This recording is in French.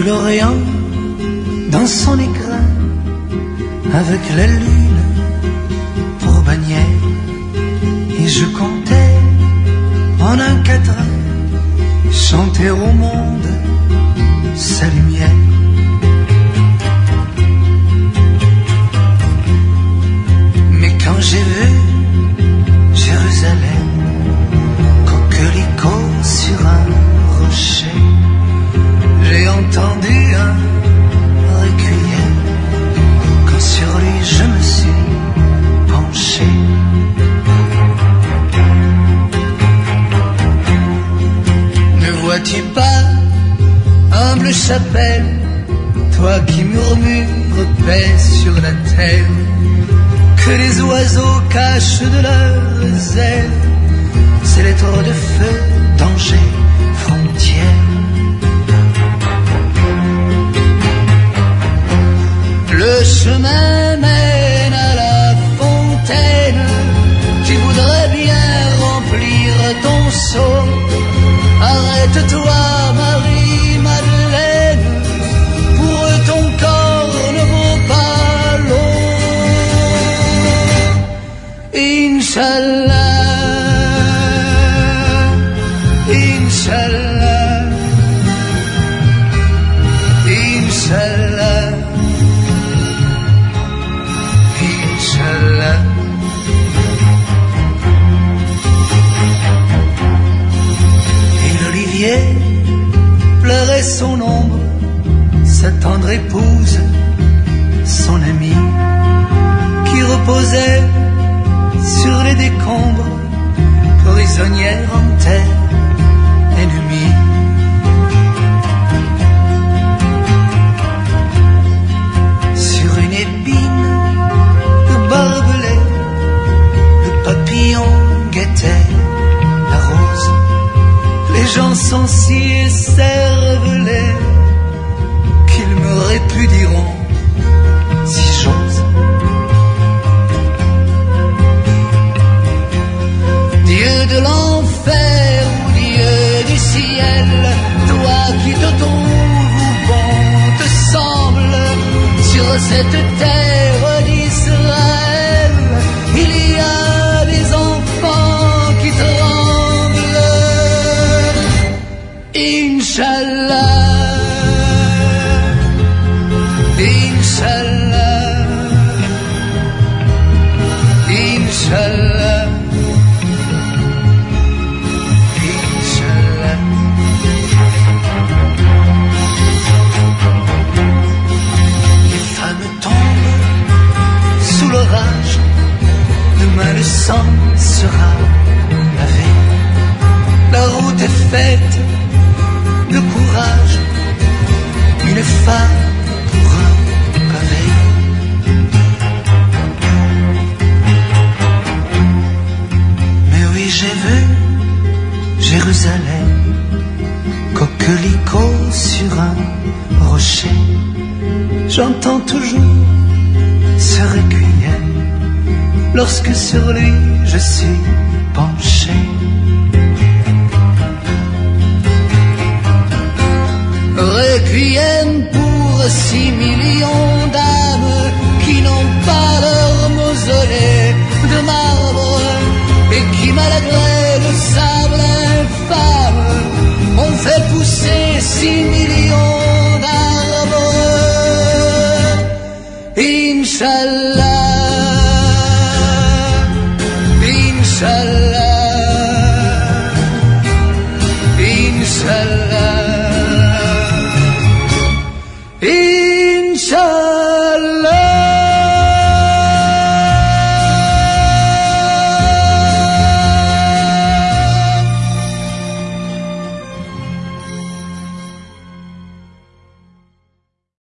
l'Orient dans son écrin, avec la lune pour bannière, et je comptais en un quatrain chanter au monde sa lumière. Mais quand j'ai vu Jérusalem, coquelicot sur un rocher, j'ai entendu un requiem, quand sur lui je me suis penché. Ne vois-tu pas, humble chapelle, toi qui murmures paix sur la terre, que les oiseaux cachent de leurs ailes ces lettres de feu, danger, frontière. Le chemin mène à la fontaine, tu voudrais bien remplir ton seau. Arrête-toi, Marie-Madeleine, pour ton corps ne vaut pas l'eau. Inch'Allah, Inch'Allah, Inch'Allah, Inch'Allah. Et l'olivier pleurait son ombre, sa tendre épouse, son amie, qui reposait sur les décombres, prisonnière en terre ennemie. Sur une épine de barbelé, le papillon guettait la rose. Les gens sont si écervelés qu'ils me répudieront si j'ose. Dieu de l'enfer ou Dieu du ciel, toi qui te trouves où bon te semble, sur cette terre d'Israël, il y a des enfants qui tremblent. Inch'Allah, Inch'Allah, Inch'Allah. L'orage, demain le sang sera lavé. La route est faite de courage, une femme pour un pavé. Mais oui, j'ai vu Jérusalem, coquelicot sur un rocher. J'entends toujours ce requiem lorsque sur lui je suis penché. Requiem pour 6 millions d'âmes qui n'ont pas leur mausolée de marbre et qui, malgré le sable infâme, ont fait pousser 6 millions d'arbres. Inch'Allah, Inch'Allah, Inch'Allah.